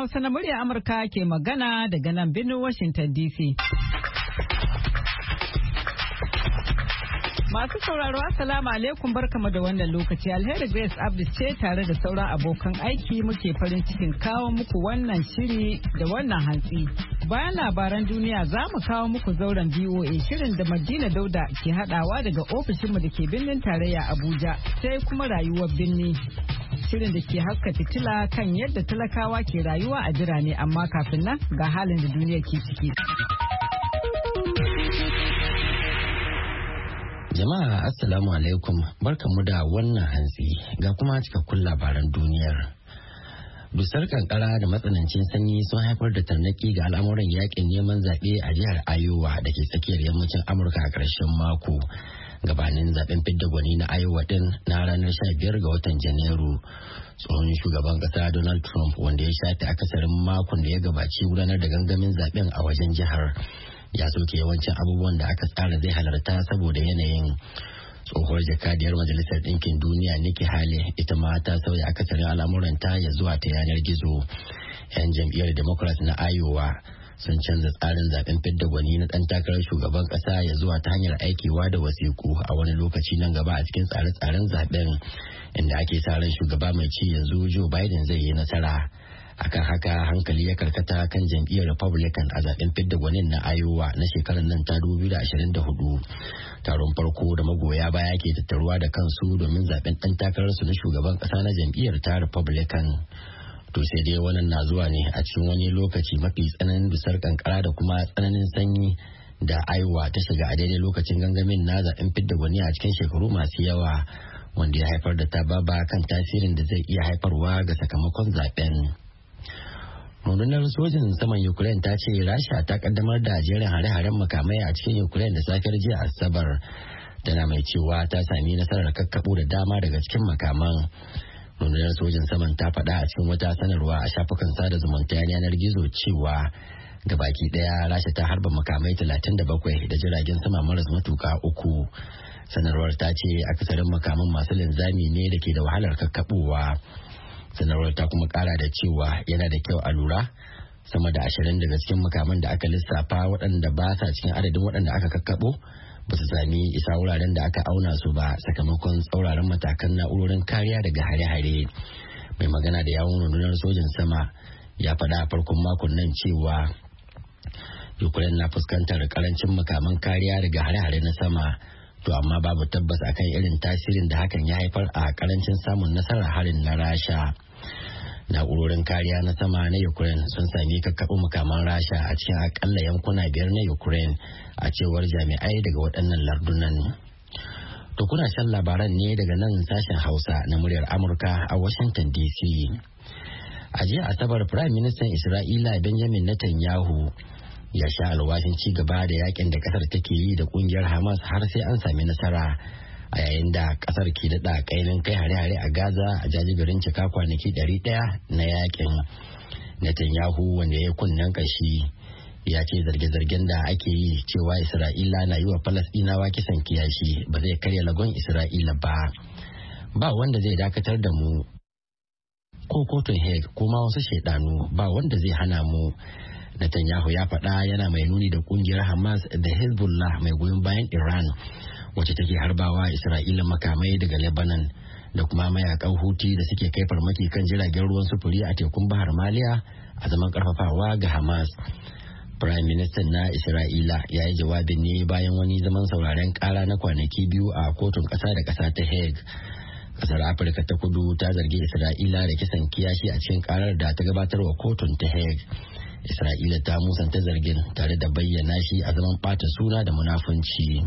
Hausa na murya Amurka ke magana daga nan birnin Washington DC. Masu sauraro Assalamu alaikum barkamu da wannan lokaci. Alheri Grace Abdul ce tare da sauran abokan aiki muke farin cikin kawo muku wannan shiri da wannan hantsi. Bayan labaran duniya za mu kawo muku zauren VOA shirin da Madina Dauda ke hadawa daga ofishinmu da ke birnin tarayya Abuja, sai kuma rayuwar birni. Shirin da ke haska fitila kan yadda talakawa ke rayuwa a birane, amma kafin nan ga halin da duniya ke ciki. Jama'a Assalamu alaikum, barkanmu da wannan hantsi ga kuma cikakkun labaran duniyar. Dusar kankara da matsanancin sanyi sun haifar da tarnaki ga al'amuran yakin neman zaɓe a jihar Iowa da ke tsakiyar yammacin Amurka a ƙarshen mako. Gabanin zaben fidda gwani na Iowa din na ranar 15 ga watan Janairu. Tsohon shugaban ƙasa Donald Trump, wanda ya shafe akasarin makon da ya gabaci gudanar da gangamin zaben a wajen jihar, ya soke yawancin abubuwan da aka tsara zai halarta saboda yanayin. Tsohuwar jakadiyar Majalisar Ɗinkin Duniya Nikki Haley ita ma ta sauya akasarin al'amuranta ya zuwa ta yanar gizo. 'Yan jam'iyyar Democrat na Iowa sun canza tsarin zaben fidda gwani na ɗan takarar shugaban ƙasa ya zuwa ta hanyar aikewa da wasiƙu a wani lokaci nan gaba a cikin tsare-tsaren zaben, inda ake sa ran shugaba mai ci yanzu Joe Biden zai yi nasara. Akan haka hankali ya karkata kan jam'iyyar Republican a zaben fidda gwanin na Iowa na shekarar nan ta 2024. Taron farko da magoya baya ke tattaruwa da kansu domin zaben ɗan takararsu na shugaban ƙasa na jam'iyyar ta Republican. To sai dai wannan na zuwa ne a cikin wani lokaci mafi tsananin dusar kankara da kuma tsananin sanyi da Iowa ta shiga a daidai lokacin gangamin na zaben fidda gwani a cikin shekaru masu yawa, wanda ya haifar da tababa kan tasirin da zai iya haifarwa ga sakamakon zaben. Rundunar sojin saman Ukraine ta ce Rasha ta kaddamar da jerin hare-haren makamai a cikin Ukraine da safiyar jiya Asabar, tana mai cewa ta sami nasarar kakkaɓo da dama daga cikin makaman. Rundunar sojin saman ta faɗa a cikin wata sanarwa a shafukan sada zumunta yanar gizo cewa gabaki ɗaya Rasha ta harba makamai 37 da jiragen sama maras matuka 3. Sanarwar ta ce akasarin makaman masu linzami ne da ke da wahalar kakkaɓowa. Sanarwar ta kuma kara da cewa yana da kyau a lura sama da 20 daga cikin makaman da aka lissafa waɗanda ba sa cikin adadin waɗanda aka kakkaɓo ba su sami isa wuraren da aka auna su ba sakamakon tsauraran matakan na'urorin kariya daga hare-hare. Mai magana da yawun rundunar sojin sama ya faɗa a farkon makon nan cewa Ukraine na fuskantar karancin makaman kariya daga hare-hare na sama, to amma babu tabbas akan irin tasirin da hakan ya haifar a karancin samun nasarar harin na Rasha. Na'urorin kariya na sama na Ukraine sun sami kakkaɓo makaman Rasha a cikin akalla yankuna 5 na Ukraine, a cewar jami'ai daga waɗannan lardunan. To kuna shan labaran ne daga nan sashen Hausa na muryar Amurka a Washington DC. A jiya Asabar, Prime Minister Isra'ila Benjamin Netanyahu ya sha alwashin ci gaba da yakin da kasar take yi da kungiyar Hamas har sai an sami nasara, a yayin da kasar ke daɗa kainin kai hare-hare a Gaza a jajibirin cika kwanaki 100 na yakin. Netanyahu, wanda ya kunnen kashi, ya ce zarge-zargen da ake yi cewa Isra'ila na yi wa Falasɗinawa kisan kiyashi ba zai karya lagon Isra'ila ba. Ba wanda zai dakatar da mu ko kotun Hague ko ma wasu shaidanu, ba wanda zai hana mu. Netanyahu ya faɗa yana mai nuni da kungiyar Hamas da Hezbollah mai goyon bayan Iran, wacce take harbawa Isra'ila makamai daga Lebanon, da kuma mayakan Houthi da suke kai farmaki kan jiragen ruwan sufuri a tekun Bahar Maliya a zaman karfafawa ga Hamas. Prime Minister na Isra'ila ya yi jawabin ne bayan wani zaman sauraren kara na kwanaki 2 a kotun ƙasa da ƙasa ta Hague. Kasar Afirka ta Kudu ta zargi Isra'ila da kisan kiyashi a cikin karar da ta gabatarwa kotun ta Hague. Isra'ila ta musanta zargin tare da bayyana shi a zaman ɓata suna da munafunci.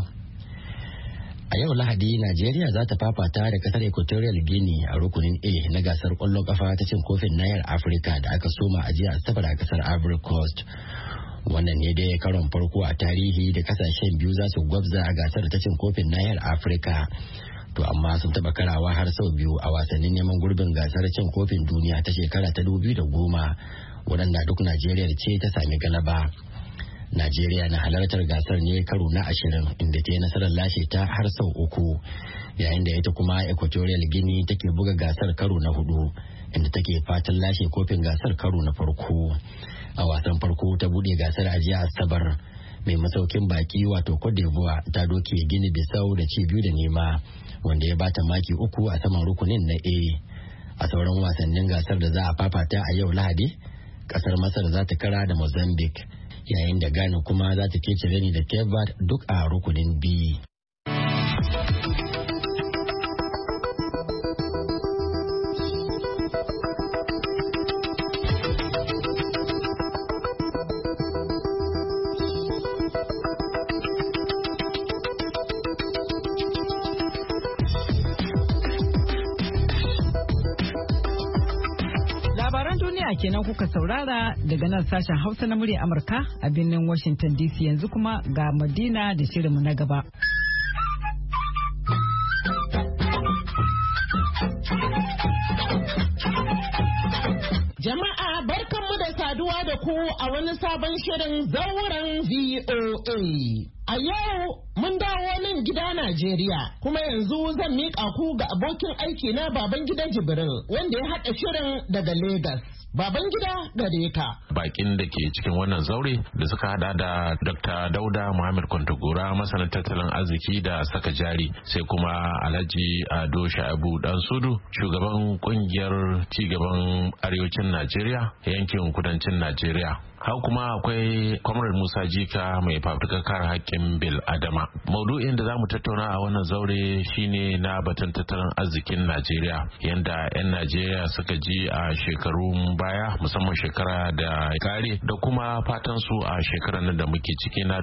A yau Lahadi, Najeriya za ta fafata da kasar Equatorial Guinea a rukunin A na gasar ƙwallon ƙafa ta cin kofin nahiyar Afirka da aka soma a jiya Asabar a kasar Ivory Coast. Wannan ne dai karon farko a tarihi da kasashen biyu za su gwabza a gasar ta cin kofin nahiyar Afirka. To amma sun taɓa karawa har sau biyu a wasannin neman gurbin gasar cin kofin duniya ta shekara ta 2010. waɗanda duk Najeriya ce ta sami galaba. Najeriya na halartar gasar ne karo na 20 inda ta yi nasarar lashe ta har sau 3 yayin da ita kuma Equatorial Guinea take buga gasar karo na 4 inda take fatan lashe kofin gasar karo na farko. A wasan farko ta bude gasar a jiya Asabar mai masaukin baki wato Cote d'Ivoire ta doke Guinea Bissau da ci 2-0 wanda ya bata maki 3 a saman rukunin na A. A sauran wasannin gasar da za a fafata a yau Lahadi, kasar Masar za ta kara da Mozambique yayin da Ghana kuma za ta kece rani da Cape Verde duk a rukunin B. Kenan kuka saurara daga nan sashen Hausa na murya Amurka a birnin Washington DC. Yanzu kuma ga Madina da shirinmu na gaba. Jama'a barkanmu da saduwa da ku a wani sabon shirin zauren VOA. A yau mun dawo nan gida Najeriya kuma yanzu zan miƙa ku ga abokin aiki na Babangida Jibril wanda ya haɗa shirin daga Legas. Babangida gare ka. Bakin da ke cikin wannan zaure da suka hada da Dr. Dauda Muhammad Kwantagora masanin tattalin arziki da saka jari, sai kuma Alhaji Ado Shaibu Dan Sudu shugaban kungiyar cigaban arewacin Najeriya yankin kudancin Najeriya. Hau kuma akwai Comrade Musa Jika mai fafutukar kare haƙƙin bil adama. Maudu'in da zamu tattauna a wannan zaure shine na batun tattalin arzikin Najeriya, yanda 'yan Najeriya suka ji a shekarun baya musamman shekara da kare da kuma fatan su a shekarar nan da muke ciki na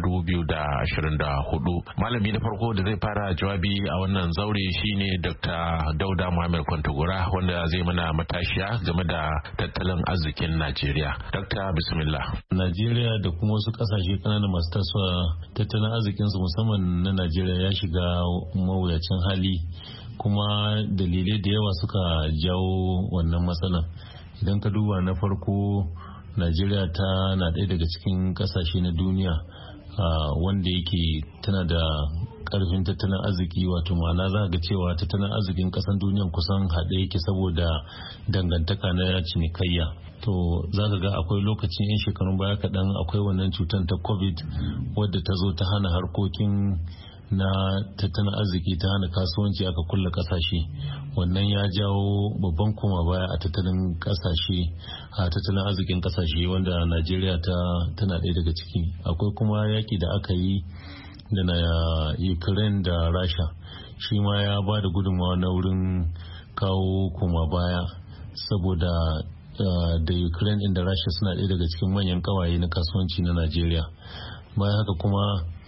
2024. Malami na farko da zai fara jawabi a wannan zaure shine Dr. Dauda Muhammad Kwantagora wanda zai mana matashiya game da tattalin arzikin Najeriya. Dr. Bismillah. Najeriya da kuma wasu kasashe kananan masu tasowa tattalin arzikinsu musamman na Najeriya ya shiga mawuyacin hali, kuma dalilai da yawa suka jawo wannan matsalan. Idan ka duba na farko, Najeriya ta na ɗaya daga cikin kasashe na duniya wanda yake tana da karfin tattalin arziki, wato ma'ana za ga cewa tattalin arzikin kasan duniyan kusan haɗe yake saboda dangantaka na cinikayya. To za ka ga akwai lokacin 'yan shekarun baya kaɗan akwai wannan cutar ta covid wadda ta zo ta hana harkokin na tattalin arziki, ta hana kasuwanci, aka kulle kasashe. Wannan ya jawo babban koma baya a tattalin kasashe, a tattalin arzikin kasashe, wanda Najeriya tana ɗaya daga ciki. Akwai kuma yaki da aka yi da na Ukraine da Rasha, shi ma ya ba da gudunmawa na wurin kawo koma baya, saboda da Ukraine din da Rasha suna ɗaya daga cikin manyan kawaye na kasuwanci na Najeriya. Bayan haka kuma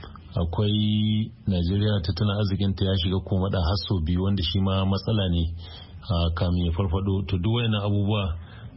akwai Najeriya tattalin arzikinta ya shiga komada har sau biyu, wanda shi ma matsala ne kamin ya farfado. To duk wayannan abubuwa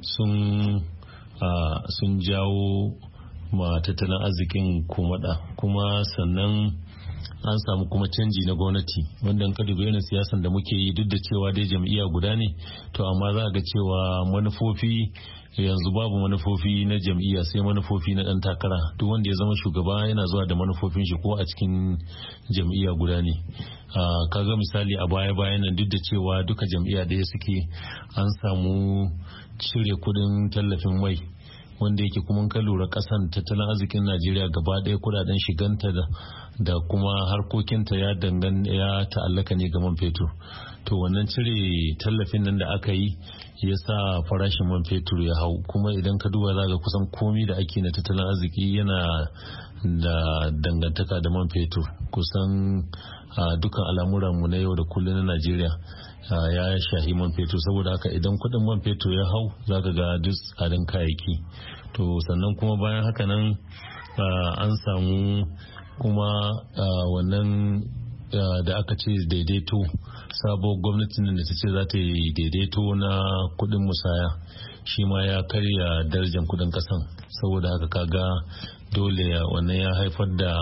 sun jawo ma tattalin arzikin komada, kuma sannan an samu kuma canji na gwamnati, wanda in ka dubi irin siyasan da muke yi, duk da cewa dai jam'iyya guda ne, to amma za ga cewa manufofi yanzu babu manufofi na jam'iyya, sai manufofi na dan takara. Duk wanda ya zama shugaba yana zuwa da manufofin shi ko a cikin jam'iyya guda ne. Kaga misali a baya-bayan nan, duk da cewa duka jam'iyya ɗaya suke, an samu cire kudin tallafin mai, wanda yake kuma ka lura kasan tattalin arzikin Najeriya gaba ɗaya kudaden shiganta da kuma harkokinta ya ta'allaka ne ga man fetur. To wannan cire tallafin nan da aka yi ya sa farashin man fetur ya hau, kuma idan ka duba za ga kusan komi da ake na tattalin arziki yana da dangantaka da man fetur. Kusan dukkan al'amuranmu na yau da kullum na Najeriya ya shahi man fetur, saboda haka idan kudin man fetur ya hau za ka ga duk tsadan kayayyaki. To sannan kuma bayan haka nan an samu kuma wannan da aka ce daidaito, sabuwar gwamnatin da ta ce za ta yi daidaito na kudin musaya, shi ma ya karya darajar kudin kasan. Saboda haka kaga dole wannan ya haifar da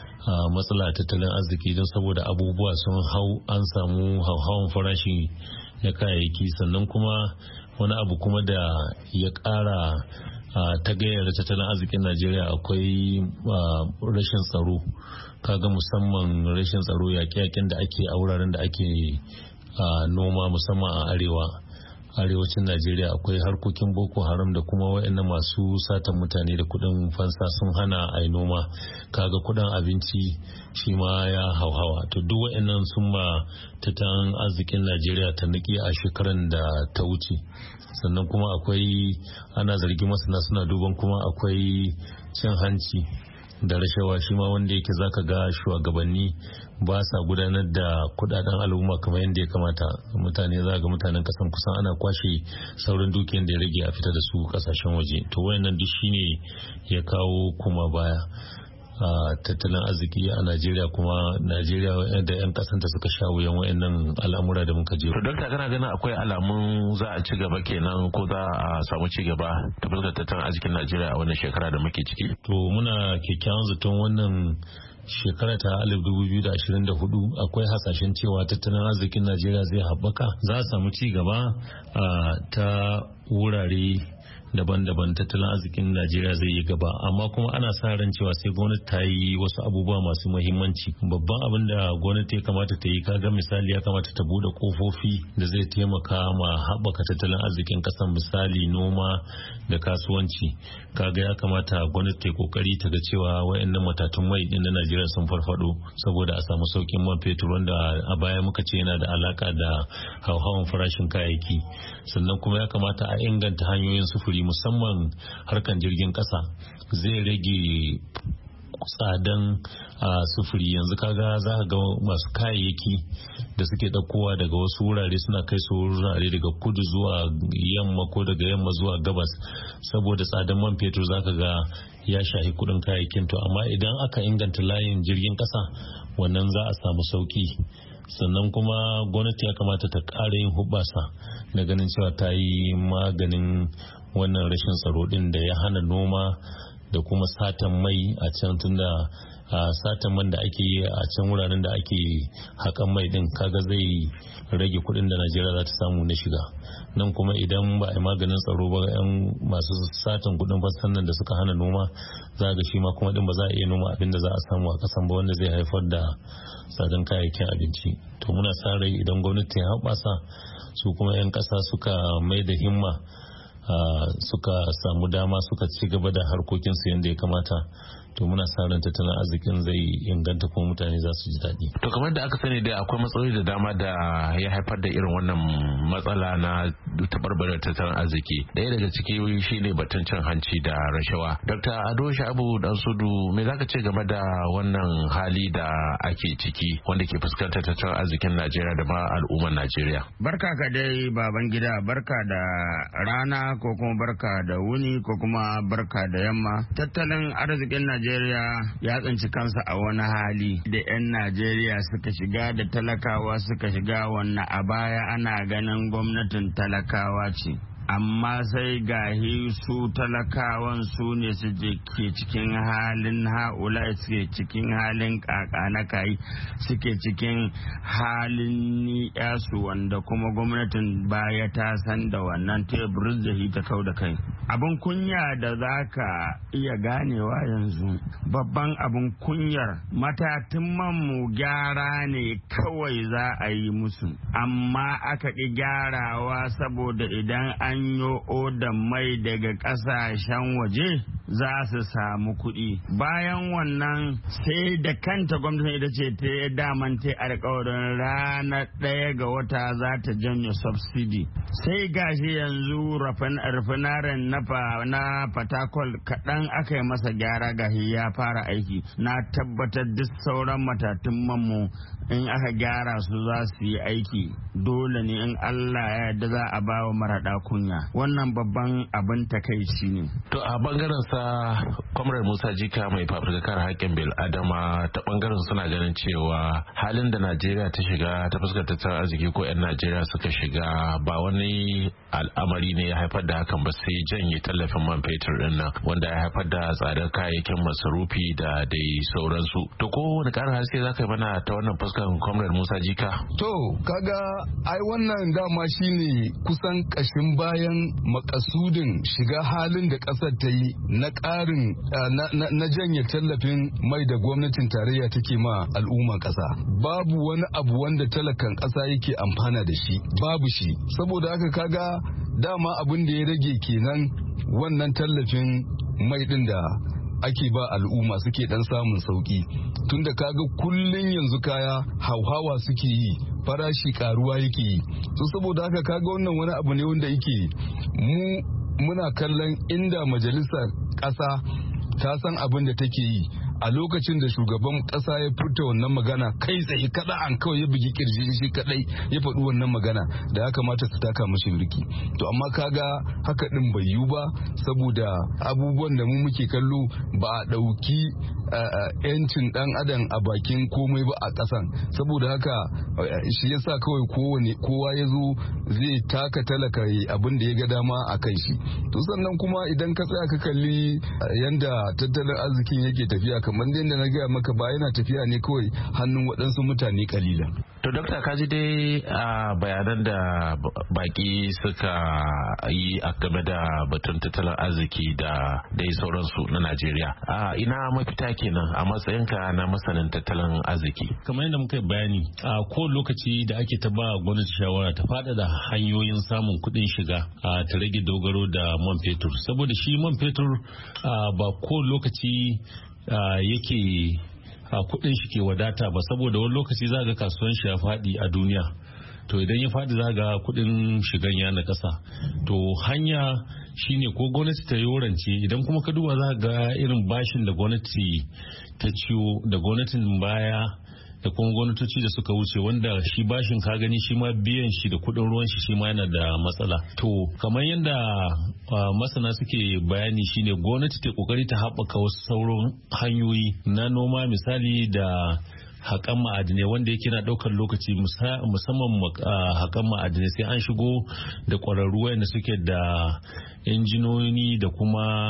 matsala tattalin arziki, don saboda abubuwa sun hau, an samu hauhawan farashi na kayayyaki. Sannan kuma wani abu kuma da ya ƙara ta gayyar tattalin arzikin Najeriya akwai rashin tsaro. Kaga musamman rashin tsaro yaƙe-yaƙen da ake a wuraren da ake noma musamman a arewacin Najeriya akwai harkokin Boko Haram da kuma waɗannan masu satan mutane da kuɗin fansa sun hana a yi noma. Kaga kuɗin abinci shi ma ya hauhawa. To duk waɗannan sun ma tattalin arzikin Najeriya ta niki a shekaran da ta wuce. Sannan kuma akwai ana zargi masana suna duban kuma akwai cin hanci da rashawa shi ma wanda yake zaka ga shugabanni ba sa gudanar da kudaden al'umma kamar yadda ya kamata. Mutane za ga mutanen kasan kusan ana kwashe saurin dukiyar da ya rage a fita da su kasashen waje. To wayannan duk shine ya kawo kuma baya tattalin arziki a Najeriya, kuma Najeriya da 'yan kasanta suka sha wuyan wayannan al'amura da muka je. To dokta kana ganin akwai alamun za a ci gaba kenan ko za a samu ci gaba ta fuskar tattalin arzikin Najeriya a wannan shekara da muke ciki? To muna kyakkyawan zaton wannan shekara ta 2024 akwai hasashen cewa tattalin arzikin Najeriya zai haɓaka, za a samu ci gaba ta wurare daban-daban. Tattalin arzikin Najeriya zai yi gaba, amma kuma ana sa ran cewa sai gwamnati ta yi wasu abubuwa masu muhimmanci. Babban abin da gwamnati ya kamata ta yi, kaga misali ya kamata ta bude kofofi da zai taimaka ma haɓaka tattalin arzikin ƙasar, misali noma da kasuwanci. Kaga ya kamata gwamnati ta yi kokari ta ga cewa wayannan matatun mai din na Najeriya sun farfado saboda a samu saukin man fetur wanda a baya muka ce yana da alaka da hauhawan farashin kayayyaki. Sannan kuma ya kamata a inganta hanyoyin sufuri musamman harkan jirgin kasa, zai rage tsadan sufuri. Yanzu kaga za ka ga masu kayayyaki da suke ɗaukowa daga wasu wurare suna kai su wurare daga kudu zuwa yamma ko daga yamma zuwa gabas, saboda tsadan man fetur za ka ga ya shahi kudin kayayyakin. To amma idan aka inganta layin jirgin kasa wannan za a samu sauki. Sannan kuma gwamnati ya kamata ta ƙara yin hubbasa na ganin cewa ta yi maganin wannan rashin tsaro din da ya hana noma da kuma satan mai a can, tunda satan man da ake yi a can wuraren da ake haƙan mai din kaga zai rage kuɗin da Najeriya za ta samu na shiga. Nan kuma idan ba a maganin tsaro ba, yan masu satan kuɗin fassan nan da suka hana noma, za ga shi ma kuma din ba za a iya noma abin da za a samu a ƙasan ba, wanda zai haifar da tsadan kayayyakin abinci. To muna sa rai idan gwamnati ya haɓasa, su kuma 'yan ƙasa suka mai da himma, suka samu dama suka ci gaba da harkokinsu yadda ya kamata, to muna sa ran tattalin arzikin zai inganta kuma mutane za su ji daɗi. To kamar da aka sani dai akwai matsaloli da dama da ya haifar da irin wannan matsala na tabarbarar tattalin arziki. Ɗaya daga ciki shine batun cin hanci da rashawa. Dr. Ado Sha'abu Dansudu, me zaka ce game da wannan hali da ake ciki wanda ke fuskantar tattalin arzikin Najeriya da ma al'ummar Najeriya? Barka ka dai baban gida, barka da rana ko kuma barka da wuni ko kuma barka da yamma. Tattalin arzikin Najeriya ya tsinci kansa a wani hali da 'yan Najeriya suka shiga da talakawa suka shiga, wannan a baya ana ganin gwamnatin talakawa ce. Amma sai gahi su talakawan su ne su ke cikin halin ha'ula, suke cikin halin kakanakai, suke cikin halin ni'yasu, wanda kuma gwamnatin baya ta san da wannan teburin da ta kau da kai. Abin kunya da za ka iya ganewa yanzu, babban abin kunyar matatun manmu gyara ne kawai za a yi musu, amma aka ƙi gyarawa saboda idan an yi odan mai daga ƙasashen waje za su samu kuɗi. Bayan wannan sai da kanta gwamnati ita ce ta daman ta alƙawarin ranar 1 ga wata za ta janye subsidy. Sai gashi yanzu rafinaren na Fatakwal kaɗan aka yi masa gyara, gashi ya fara aiki. Na tabbatar duk sauran matatun manmu in aka gyara su za su yi aiki. Dole ne in Allah ya yarda za a ba wa maraɗa kunya. Wannan babban abin takaici ne. To a bangaren ƙasa Comrade Musa Jika mai fafutukar haƙƙin bil adama ta bangaren suna ganin cewa halin da Najeriya ta shiga ta fuskar tattalin arziki ko 'yan Najeriya suka shiga ba wani al'amari ne ya haifar da hakan ba sai janye tallafin man fetur din nan wanda ya haifar da tsadar kayayyakin masarufi da dai sauransu. To ko wani ƙarin haske za ka yi mana ta wannan fuskar Comrade Musa Jika? To kaga ai wannan dama shine kusan ƙashin bayan makasudin shiga halin da ƙasar ta yi na ƙarin na janye tallafin mai da gwamnatin tarayya take ma al'umman ƙasa. Babu wani abu wanda talakan ƙasa yake amfana da shi, babu shi. Saboda haka kaga dama abin da ya rage kenan wannan tallafin mai din da ake ba al'umma suke dan samun sauki, tunda kaga kullun yanzu kaya hauhawa suke yi, farashi karuwa yake yi. So saboda haka kaga wannan wani abu ne wanda yake muna kallon inda majalisar ƙasa ta san abin da take yi a lokacin da shugaban kasa ya furta wannan magana kai tsaye kada an kawai ya bugi kirji shi kadai ya faɗi wannan magana da ya kamata su taka mashi birki. To amma kaga haka din bai yiwu ba saboda abubuwan da mu muke kallo ba a ɗauki yancin dan adam a bakin komai ba a ƙasan. Saboda haka shi yasa kawai kowa ya zo zai taka talaka abin da ya ga dama a kai shi. To sannan kuma idan ka tsaya ka kalli yanda tattalin arzikin yake tafiya kamar da na gaya maka ba yana tafiya ne kawai hannun waɗansu mutane kalilan. To dokta kaji dai a bayanan da baki suka yi a game da batun tattalin arziki da dai sauransu na Najeriya. Ina mafita kenan a matsayinka na masanin tattalin arziki. Kamar yadda muka bayani a kowane lokaci da ake ta ba gwamnati shawara ta faɗaɗa hanyoyin samun kuɗin shiga ta rage dogaro da man fetur. Saboda shi man fetur ba kowane lokaci yake kudin shi ke wadata ba, saboda wani lokaci za ga kasuwan shi ya faɗi a duniya. To idan ya faɗi za ga kudin shigan ya na ƙasa. To hanya shine ko gwamnati ta yorance, idan kuma ka duba za ga irin bashin da gwamnati ta ciwo da gwamnatin baya da kuma gwamnatoci da suka wuce, wanda shi bashin ka gani shi ma biyan shi da kudin ruwan shi ma yana da matsala. To kamar yadda masana suke bayani shine gwamnati ta kokari ta haɓaka wasu sauran hanyoyi na noma, misali da haƙan ma'adinai wanda yake na ɗaukar lokaci, musamman haƙan ma'adinai sai an shigo da ƙwararru wanda suke da injinoni da kuma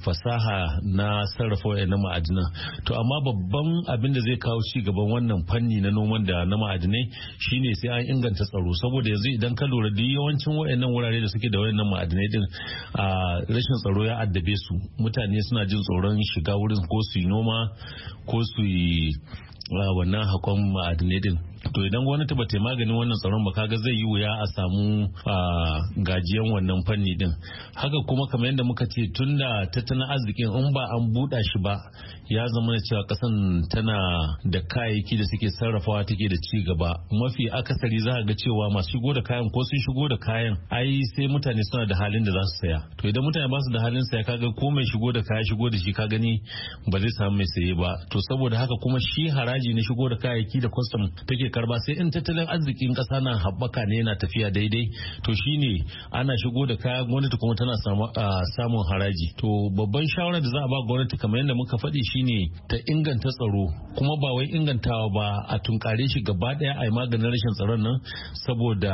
fasaha na sarrafa wayannan ma'adinan. To amma babban abin da zai kawo ci gaban wannan fanni na noman da na ma'adinai shine sai an inganta tsaro, saboda yanzu idan ka lura duk yawancin wayannan wurare da suke da wayannan ma'adinai din rashin tsaro ya addabe su. Mutane suna jin tsoron shiga wurin ko su yi noma ko su yi wannan hakon ma'adinai din. To idan gwamnati ba ta maganin wannan tsaron ba, kaga zai yi wuya a samu gajiyan wannan fanni din. Haka kuma kamar yadda muka ce, tunda tattalin arzikin in ba an buɗa shi ba, ya zama da cewa kasan tana da kayayyaki da suke sarrafawa take da ci gaba. Mafi akasari za ga cewa masu shigo da kayan ko sun shigo da kayan ai sai mutane suna da halin da za su saya. To idan mutane ba su da halin saya, kaga ko mai shigo da kaya shigo da shi ka gani ba zai samu mai saye ba. To saboda haka kuma shi haraji na shigo da kayayyaki da kwastam take karba, sai in tattalin arzikin kasa na haɓaka ne yana tafiya daidai, to shine ana shigo da kaya, gwamnati kuma tana samun haraji. To babban shawarar da za a ba gwamnati kamar yadda muka faɗi shine ta inganta tsaro, kuma ba wai ingantawa ba a tunkare shi gaba ɗaya a yi maganin rashin tsaron nan, saboda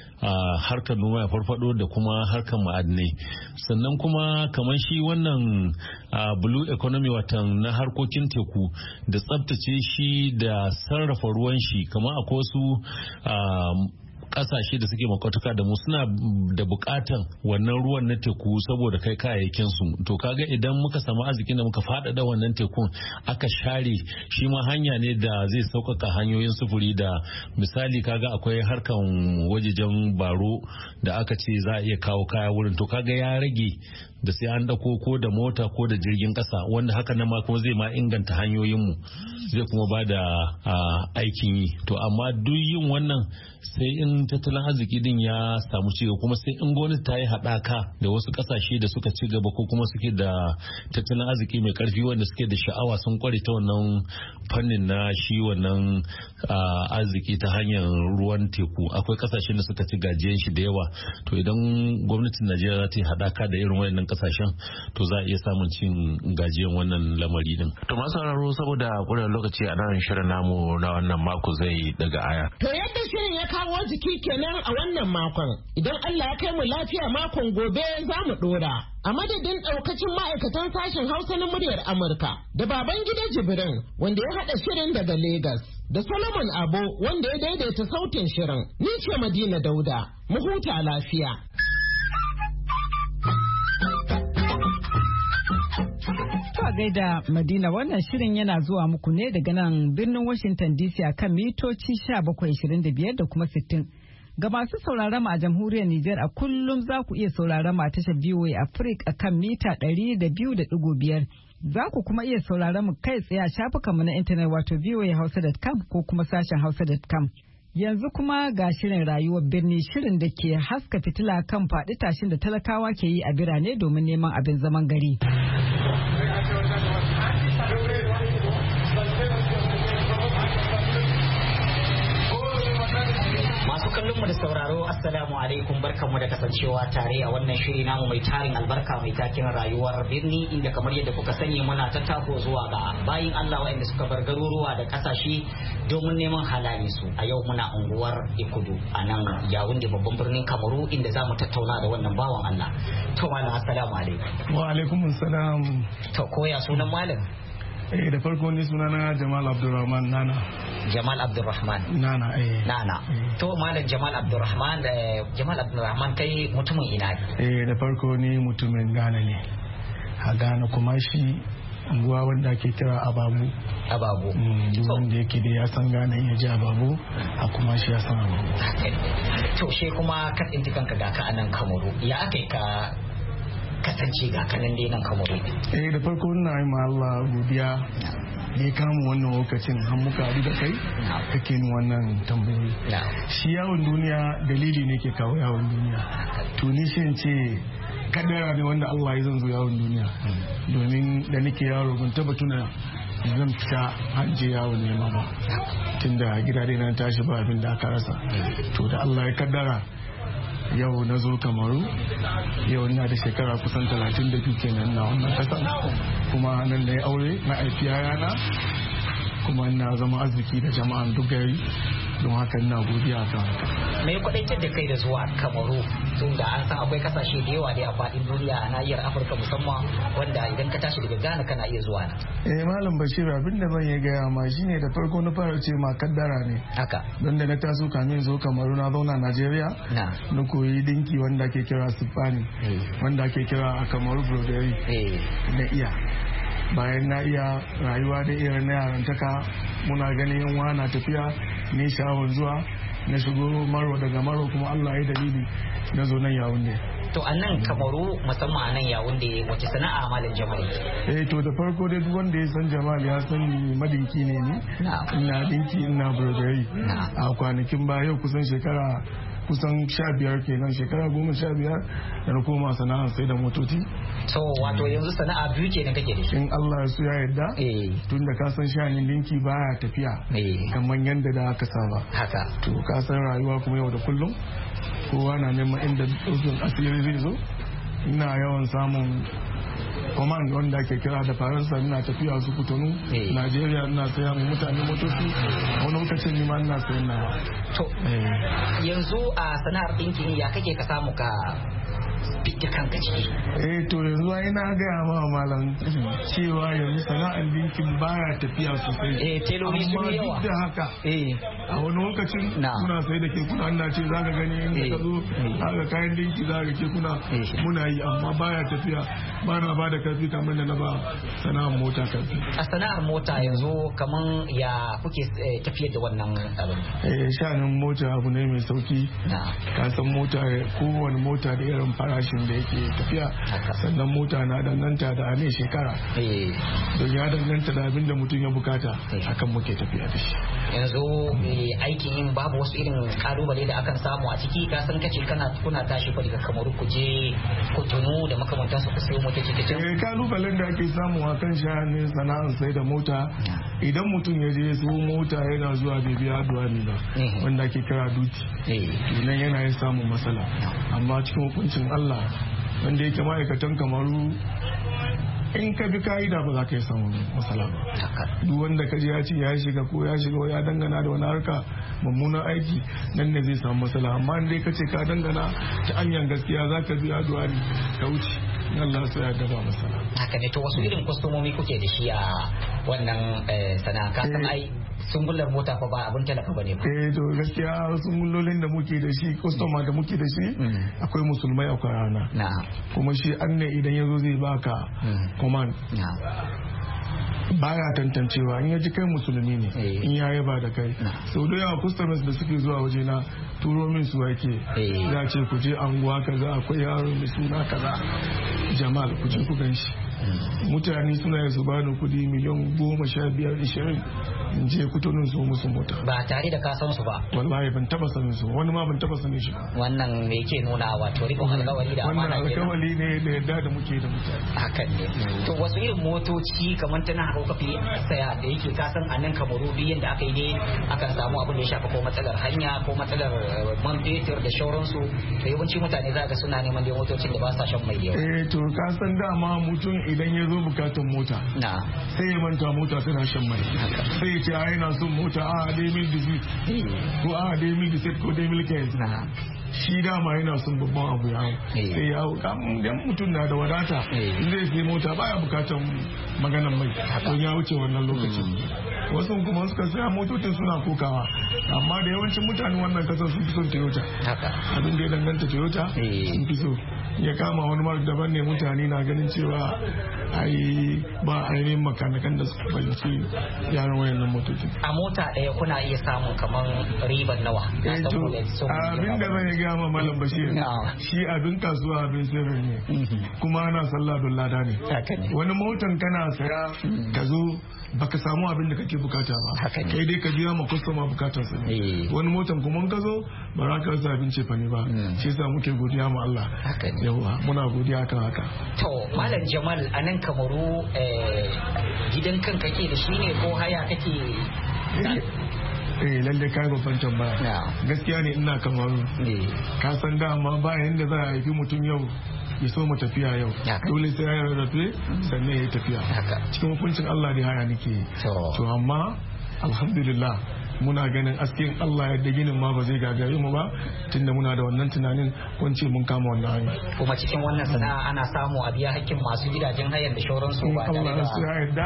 harkar noma ya farfado da kuma harkar ma'adinai. Sannan kuma kamar shi wannan blue economy, watan na harkokin teku da tsabtace shi da sarrafa ruwan shi, kamar akwai wasu kasashe da suke makwatuka da mu suna da bukatan wannan ruwan na teku saboda kai kayayyakin su. To kaga idan muka samu arzikin da muka faɗaɗa wannan tekun aka share shi ma hanya ne da zai sauƙaƙa hanyoyin sufuri. Da misali kaga akwai harkan wajejen baro da aka ce za a iya kawo kaya wurin, to kaga ya rage da sai an dako ko da mota ko da jirgin kasa, wanda haka nan ma kuma zai ma inganta hanyoyinmu, zai kuma ba da aikin yi. To amma duk yin wannan sai in tattalin arziki din ya samu cigaba, kuma sai in gwamnati ta yi haɗaka da wasu ƙasashe da suka ci gaba ko kuma suke da tattalin arziki mai ƙarfi, wanda suke da sha'awa sun kware ta wannan fannin na shi wannan arziki ta hanyar ruwan teku. Akwai ƙasashen da suka ci gajiyan shi da yawa. To idan gwamnatin Najeriya za ta yi haɗaka da irin wayannan kasashen to za a iya samun cin gajiyan wannan lamari din. To masu sauraro saboda ƙurar lokaci a nan shirin namu na wannan mako zai daga aya. To yadda shirin ya kawo jiki kenan a wannan makon, idan Allah ya kai mu lafiya makon gobe za mu dora. A madadin ɗaukacin ma'aikatan sashen Hausa na muryar Amurka da baban gida Jibrin wanda ya haɗa shirin daga Legas da Solomon Abo wanda ya daidaita sautin shirin. Ni ce Madina Dauda, mu huta lafiya. Ka gaida Madina, wannan shirin yana zuwa muku ne daga nan birnin Washington DC a kan mitoci 1725 da kuma 60. Ga masu sauraron mu a jamhuriyar Nijar a kullum za ku iya sauraron mu a tashar VOA Africa a kan mita 200.5. Za ku kuma iya sauraron mu kai tsaye a shafukanmu na intanet wato voahausa.com ko kuma sashen hausa.com. Yanzu kuma ga shirin rayuwar birni, shirin da ke haska fitila kan faɗi tashin da talakawa ke yi a birane domin neman abin zaman gari. kallon mu da sauraro assalamu alaikum, barkanmu da kasancewa tare a wannan shiri namu mai tarin albarka mai taken rayuwar birni, inda kamar yadda kuka sani muna ta tako zuwa ga bayin Allah waɗanda suka bar garuruwa da kasashe domin neman halali su. A yau muna unguwar Ikudu a nan Yawunde babban birnin Kamaru, inda za mu tattauna da wannan bawan Allah. To malam assalamu alaikum. Wa alaikum assalam. To koya sunan malam? Da farko ni sunana Jamal Abdulrahman Nana. Jamal Abdulrahman Nana Nana. To malam Jamal Abdulrahman, Jamal Abdulrahman kai mutumin ina ne? Da farko ni mutumin Ghana ne. A Ghana kuma shi unguwa wanda ake kira Ababu. Ababu. Duk wanda yake da ya san Ghana ya ji Ababu, a kuma shi ya san Ababu. To she kuma ka tsinci kanka ga ka anan Kamaru. Ya aka ka kasance ga kanan dai nan Kamaru? Da farko ina yi ma Allah godiya ne kama wannan lokacin har muka haɗu da kai kake ni wannan tambayoyi. Shi yawon duniya dalili ne ke kawo yawon duniya. To ni shi ce kadara ne wanda Allah ya zan zo yawon duniya. Domin da nake yaro ban taba tuna zan fita hanje yawon nema ba. Tunda gida dai na tashi ba abin da aka rasa. To da Allah ya kaddara yau na zo Kamaru, yau ina da shekara kusan 32 kenan na wannan kasa, kuma nan da ya aure na aiki yana, kuma ina zama arziki da jama'an duk gari, don haka ina godiya kan haka. Me kwadaitar da kai da zuwa Kamaru, tun da an san akwai kasashe da yawa da a faɗin duniya a nahiyar Afirka musamman, wanda idan ka tashi daga Ghana kana iya zuwa nan? Malam Bashir, abin da zan iya gaya ma shine da farko na fara ce ma kaddara ne. Haka. Don da na taso kamin zo Kamaru na zauna Najeriya. Na koyi dinki wanda ake kira Sifani, wanda ake kira a Kamaru Broderi. Na iya. Bayan na iya rayuwa da irin na yarantaka, muna ganin yan na tafiya, ne sha'awar zuwa na shigo Maro, daga Maro kuma Allah ya dalili na zo nan Yawunde. To a nan Kamaru musamman a nan Yawunde wace sana'a malam Jamal? To da farko dai duk wanda ya san Jamal ya san ni madinki ne ni. Ina dinki, ina broderi. A kwanakin ba yau kusan shekara kusan 15 kenan, shekara 15 da na koma sana'ar sai da motoci. So wato yanzu sana'a biyu kenan kake da shi? In Allah ya so ya yarda. Tun da ka san shanin dinki baya tafiya kamar yadda da aka saba. Haka. To ka san rayuwa kuma yau da kullum kowa na neman inda ɗaukin asiri zai zo. Ina yawan samun command wanda ake kira da Faransa, ina tafiya su Kutonu, Najeriya, ina saya mu mutane motoci, wani lokacin ni ma ina sayan nawa. To yanzu a sana'ar ɗinki ya kake ka samu ka fitta kanka ciki? To yanzu ai na gaya ma malam cewa yanzu sana'ar dinkin baya tafiya sosai. Teloli sun yi yawa. Amma duk da haka a wani lokacin muna sai da kekuna, ina ce za ka gani inda ka zo haka kayan dinki za ka kekuna muna yi, amma baya tafiya, ba na ba da karfi kamar da na ba sana'ar mota karfi. A sana'ar mota yanzu kaman ya kuke tafiyar da wannan abin? Shanin mota abu ne mai sauki. Ka san mota, kowane mota da irin farashin da yake tafiya, sannan mota na danganta da ne shekara, don ya danganta da abin da mutum ya bukata akan muke tafiya da shi. Yanzu aikin yin babu wasu irin kalubale da akan samu a ciki? Ka san kace kuna tashi fa daga Kamaru ku je Kotonu da makamantansu ku sayo motoci da can? Kalubalen da ake samu a kan sha'anin sana'ar sai da mota, idan mutum ya je su mota yana zuwa bai biya duwani ba, wanda ake kira duti, nan yana yin samun matsala. Amma cikin hukuncin Allah wanda yake ma'aikatan Kamaru in ka bi ka'ida ba za ka yi samun matsala ba. Duk wanda ka ji ya ce ya shiga ya dangana da wani harka mummunan aiki nan ne zai samu matsala, amma in dai ka ce ka dangana ta hanyar gaskiya za ka biya duwari ka wuce. Allah sai ya gaba masana. Haka ne, to wasu irin kwastomomi kuke da shi a wannan sana'a? Ka san ai sungullar mota fa ba abin talaka bane ba. To gaskiya sungullolin da muke da shi, kwastoma da muke da shi akwai musulmai akwai rana. Kuma shi an ne idan yazo zai baka command. Baya tantancewa in yaji kai musulmi ne in ya yaba da kai. Sau da yawa customers da suke zuwa waje na turo min su yake za ce ku je anguwa kaza akwai yaro mai suna kaza Jamal ku je ku gan shi. Mutane suna su bani kudi miliyan 15-20 in je kutunin su musu mota ba tare da ka san su ba. Wallahi ban taba sanin su, wani ma ban taba sanin shi ba. Wannan me yake nuna wato rikon alƙawari da amana kenan. Wannan alƙawari ne da yadda da muke da mutane. Hakan ne. To wasu irin motoci kamar tana haka kafi saya da yake ka san a nan Kamaru biyan da aka yi ne akan samu abin da ya shafa ko matsalar hanya ko matsalar man fetur da shauransu, da yawanci mutane za ga suna neman da motocin da ba sa shan mai da yawa. To ka san dama mutum idan ya zo bukatun mota sai ya manta mota tana shan mai, sai ya ce a yana son mota a dai mil disease ko a dai mil disease ko dai mil kens. Shi dama yana son babban abu ya hau sai ya hau. Idan mutum na da wadata zai sai mota baya bukatan maganan mai don ya wuce wannan lokacin. Wasu kuma suka saya motocin suna kokawa, amma da yawancin mutane wannan kasar sun fi son Toyota. Abin da ya danganta Toyota sun fi so. Ya kama wani mark daban ne mutane na ganin cewa ai ba ainihin makanakan da suka fahimci yaran wayannan motocin. A mota ɗaya kuna iya samun kamar ribar nawa? Abin da zai gaya ma Malam Bashir, shi abin kasuwa abin sirri ne kuma ana sallah don lada ne. Wani motan kana saya ka zo baka samu abin da kake bukata ba, kai dai ka biya ma kwastoma bukatar sa ne. Wani motan kuma ka zo ba za ka rasa abin cefa ne ba, shi yasa muke godiya ma Allah. Yawa muna godiya kan haka. To Malam Jamal, a nan Kamaru gidan kan kake da shi ne ko haya kake? Lalle kai babban tambaya. Gaskiya ne ina Kamaru. Ka san dama ba yanda za a haifi mutum yau ya so mu tafiya yau, dole sai ya rarrafe sannan ya tafiya. Cikin hukuncin Allah ne haya nake. To amma alhamdulillah muna ganin askin Allah yadda ginin ma ba zai gagare mu ba, tunda muna da wannan tunanin kunce mun kama wannan hanya. Kuma cikin wannan sana'a ana samu a biya hakkin masu gidajen hayan da shauransu ba da Allah su yarda.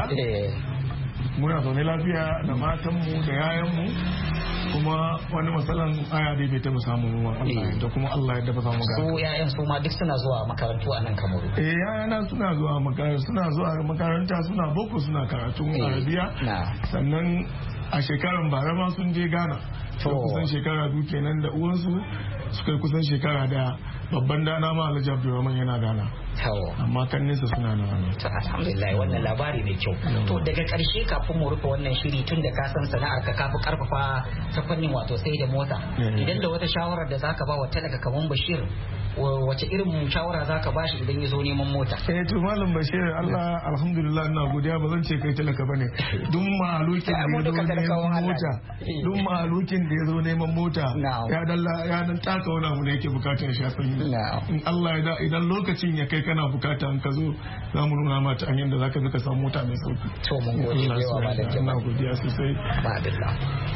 Muna zaune lafiya da matanmu da yayanmu, kuma wani matsalan aya dai bai taba samu ruwan Allah da kuma Allah ya dafa samu gaba. Su yayan su ma duk suna zuwa makarantu a nan Kamaru. Yayana suna zuwa makaranta suna boko suna karatun Arabiya. Sannan a shekaran bara ma sun je Ghana. Kusan shekara biyu kenan da uwansu suka yi kusan shekara daya. Babban dana ma Alhaji Abdulrahman yana Ghana. Amma kan nesa suna na wani. Alhamdulillah, wannan labari mai kyau. To daga karshe kafin mu rufe wannan shiri, tun da ka san sana'ar ka kafi karfafa ta fannin wato sai da mota. Idan da wata shawarar da zaka ba wa talaka kaman Bashir, wace irin shawara zaka ba shi idan ya zo neman mota? To Malam Bashir, Allah alhamdulillah ina godiya, ba zan ce kai talaka bane. Duk mahalukin da ya zo neman mota, duk mahalukin da ya zo neman mota ya dan taka wani abu da yake bukatar shi sanyi. In Allah ya da idan lokacin ya kai kana bukata in ka zo za mu nuna mata hanyar da zaka ka samu mota mai sauki. To mun gode yawa ba da jama'a. Godiya sosai. Ba da.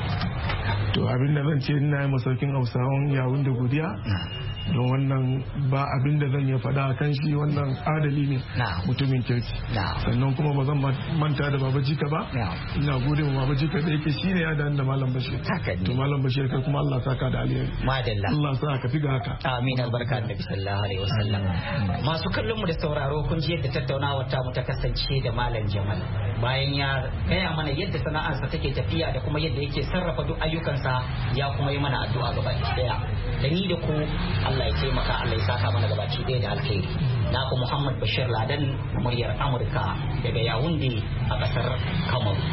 To abin da zan ce ina yi masaukin Hausawan yawun da godiya. Don wannan ba abin da zan iya faɗa kan shi, wannan adali ne mutumin kirki. Sannan kuma ba zan manta da Baba Jika ba. Ina gode wa Baba Jika da yake shi ne ya da Malam Bashir. To Malam Bashir kai kuma Allah saka da alheri. Madalla. Allah sa ka fi ga haka. Amin, albarka da sallallahu alaihi wasallam. Masu kallon mu da sauraro, kun ji yadda tattaunawar ta mu ta kasance da Malam Jamal. Bayan ya gaya mana yadda sana'arsa take tafiya da kuma yadda yake sarrafa duk ayyukansa, ya kuma yi mana addu'a gaba daya. Da ni da ku, Allah ya taimaka, Allah ya saka mana gabaki ɗaya da alkhairi. Naku Muhammad Bashir Ladan na muryar Amurka daga Yawunde a ƙasar Kamaru.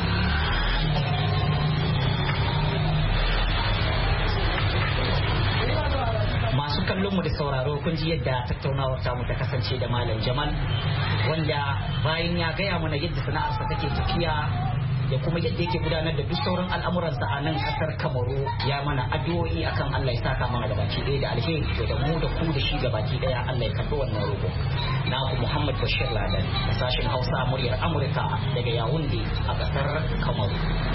Masu kallon mu da sauraro, kun ji yadda tattaunawar tamu ta kasance da Malam Jamal, wanda bayan ya gaya mana yadda sana'arsa take tafiya da kuma yadda yake gudanar da duk sauran al'amuransa a nan kasar Kamaru ya mana addu'o'i akan Allah ya saka mana gabaki ɗaya da alheri da mu da ku da shi gabaki ɗaya Allah ya karɓi wannan roƙo. Na ku Muhammad Bashir Ladan a sashen Hausa muryar Amurka daga Yaounde a kasar Kamaru.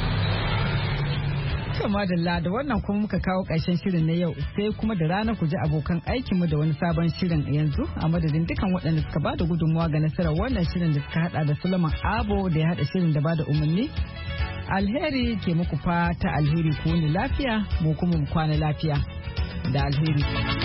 To madalla da wannan kuma muka kawo ƙarshen shirin na yau sai kuma da rana ku ji abokan aikinmu da wani sabon shirin yanzu a madadin dukan waɗanda suka ba da gudunmawa ga nasarar wannan shirin da suka hada da Suleiman Abo da ya hada shirin da ba da umarni. Alheri ke muku fata alheri ku ni lafiya mu kuma mu kwana lafiya da alheri.